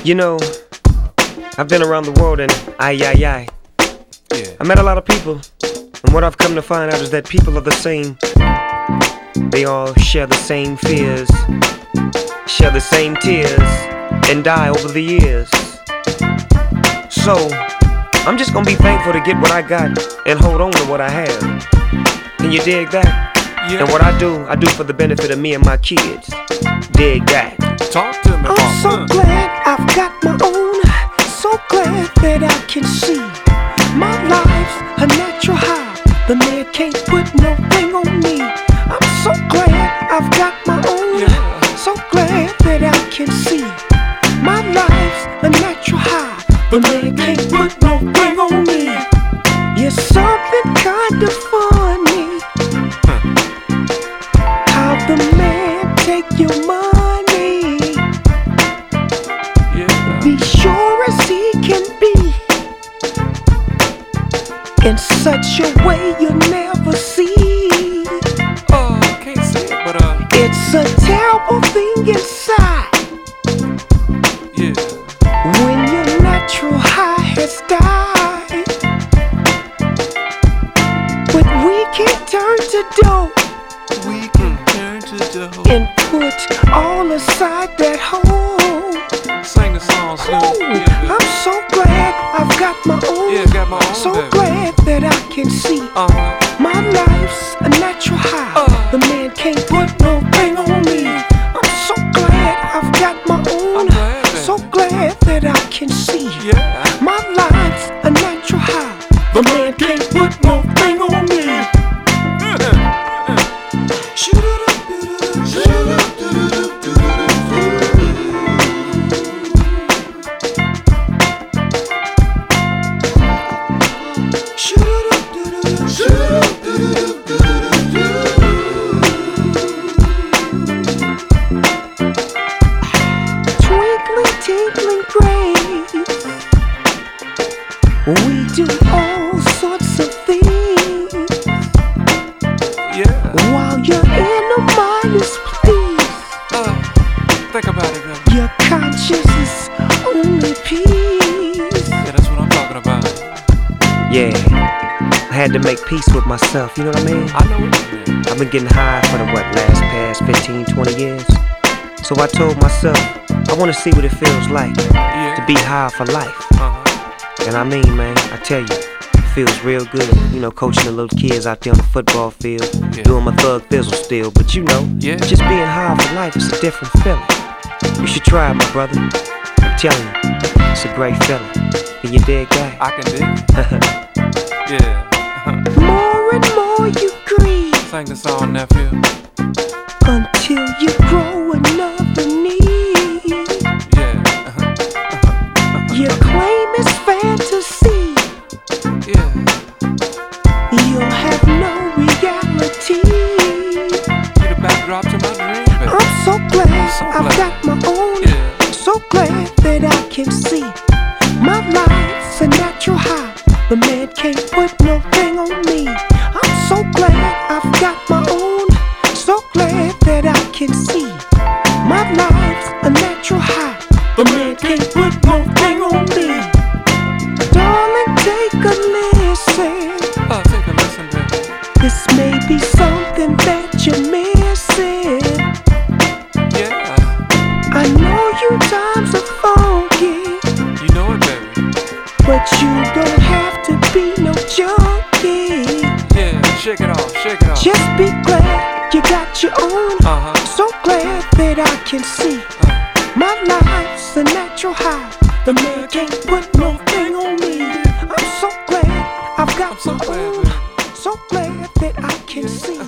You know, I've been around the world and Yeah. I met a lot of people, and what I've come to find out is that people are the same. They all share the same fears, share the same tears, and die over the years. So, I'm just gonna be thankful to get what I got and hold on to what I have. Can you dig that? Yeah. And what I do for the benefit of me and my kids. Dig that. Talk to me, I'm boss. so glad I've got my own. So glad that I can see my life's a natural high. The man can't put no thing on me. I'm so glad I've got my own. Yeah. So glad that I can see my life's a natural high. The man can't put no thing on me. It's something kind of funny how the man take your money. Yeah. Be sure as he can be, in such a way you'll never see. Oh, can't say it, but It's a terrible thing inside yeah. when your natural high has died. But we can turn to dough We can turn to dough. and put all aside that hole. Sing the song, Snoop. Ooh, Yeah. I'm so glad I've got my own. Yeah, got my own, So baby. glad that I can see my life's a natural high. The man can't put no thing on me. I'm so glad I've got my own. I'm glad, baby. So glad that I can see Yeah. my life's a natural high. The man can't put no thing on me. Twinkling, tinkling grace, we do all sorts of things Yeah. while your inner mind is pleased. Think about it, baby. Your conscience is only peace. Yeah, that's what I'm talking about. Yeah, I had to make peace with myself, you know what I mean? I know what you mean. I've been getting high for the past 15, 20 years. So I told myself, I wanna see what it feels like to Yeah. be high for life. Uh-huh. And I mean, man, I tell you, it feels real good. You know, coaching the little kids out there on the football field, Yeah. doing my thug fizzle still. But you know, Yeah. just being high for life is a different feeling. You should try it, my brother. I'm telling you, it's a great feeling. Can you dig that? I can dig it. Yeah. More and more you grieve Sing the song, nephew. until you grow another need. Yeah. Your claim is fantasy. Yeah. You'll have no reality. You the backdrop to my dream, baby. I'm so glad So I've glad. got my own. Yeah. So glad that I can see my life's a natural high. The man can't put no thing on me. I'm so glad I've got my own. So glad that I can see my life's a natural high. The man can't put no thing on me. Darling, take a listen. Take a listen, baby. This may be something that you're missing. Yeah. I know you times are funky, You know it, baby. but you don't have to be no junkie. Yeah. Shake it off, shake it off. Just be glad you got your own. Uh-huh. So glad that I can see my life's a natural high. The man can't put no thing on me. I'm so glad I've got I'm so my glad, own. baby. So glad that I can see